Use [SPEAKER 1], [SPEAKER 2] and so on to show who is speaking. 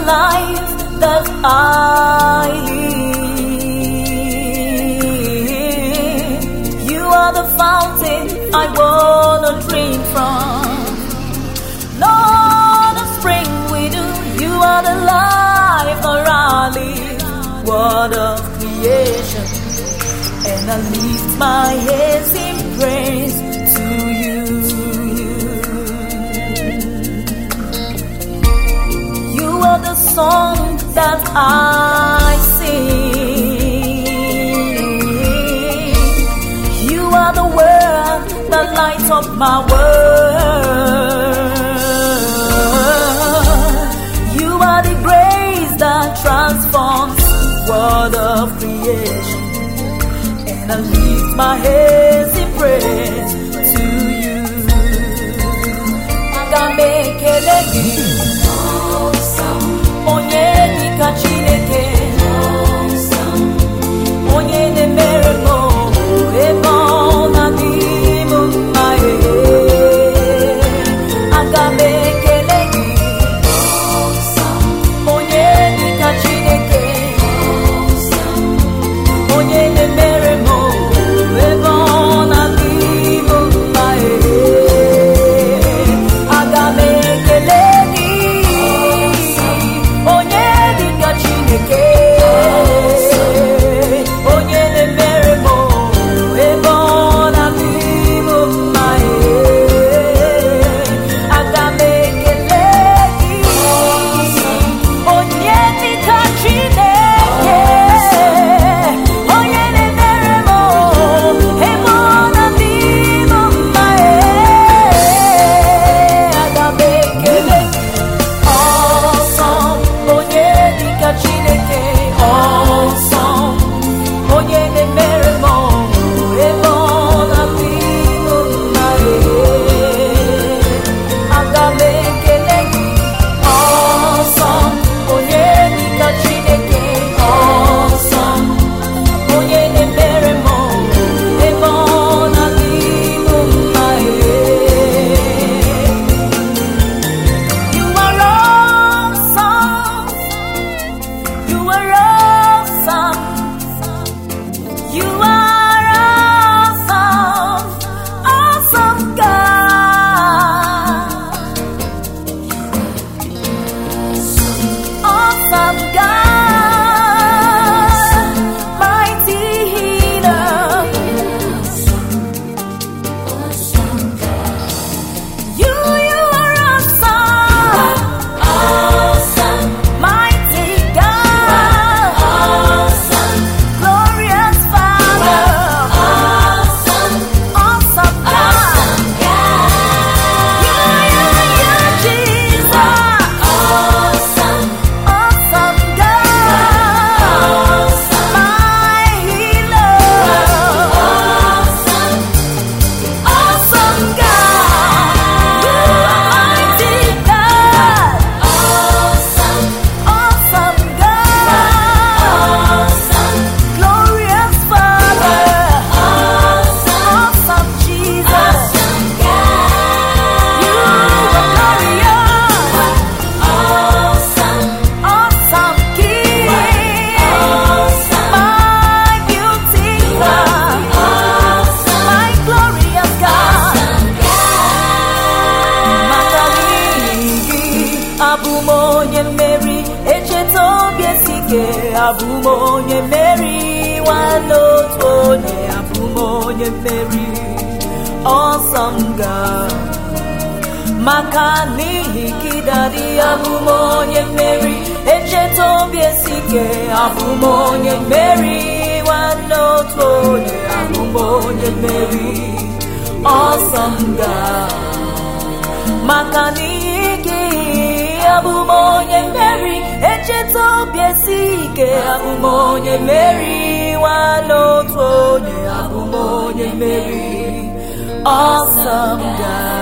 [SPEAKER 1] life that I live. You are the fountain I wanna drink from. Lord of spring widow, you are the life that I live. Word of creation, and I lift my hands in praise to you. You are the song that I sing. You are the word that lights up my world. You are the grace that transforms word of creation, and I lift my hands in praise to you. Agamekelegi, onye dịka Chineke, onye na-emere m ebe ọ na-adị m mma. Aga m ekele gị, onye dịka Chineke, onye na-emere m ebe ọ na-adị m mma. Aga m ekele gị, onye dịka Chineke, onye na-emere m ebe ọ na-adị m mma. Aga m ekele gị, onye dịka Chineke, onye na-emere m ebe ọ na-adị m mma. Aga m ekele gị, awesome, onye dịka Chineke, awesome, onye na-emere m ebe ọ na-adị m mma. Aga m ekele gị, awesome, onye dịka Chineke, awesome, onye na-emere m ebe ọ na-adị m mma. You are awesome, you are awesome, you are awesome, awesome God, awesome God, mighty healer. You are awesome, awesome, mighty God, awesome, glorious Father, awesome, awesome God, you Jesus, awesome, awesome God, my healer, awesome, awesome God, you are mighty God, awesome, awesome God, awesome, glorious Father, awesome, awesome Jesus, awesome God, you are glorious, awesome, awesome King, awesome, my beautiful, awesome, my glorious God, Makaligi, Abumonye Mary, Echetobi Esike, Abumonye Mary, Walotonye, Abumonye Mary, awesome God. Makaligi Daddy, Abumonye Mary, Echetobi Esike, Abumonye Mary, Walotonye, Abumonye Mary, awesome God. Makaniki Abumonye Mary, Echetobi Esike, Abumonye Mary, Walotonye, Abumonye Mary, awesome God.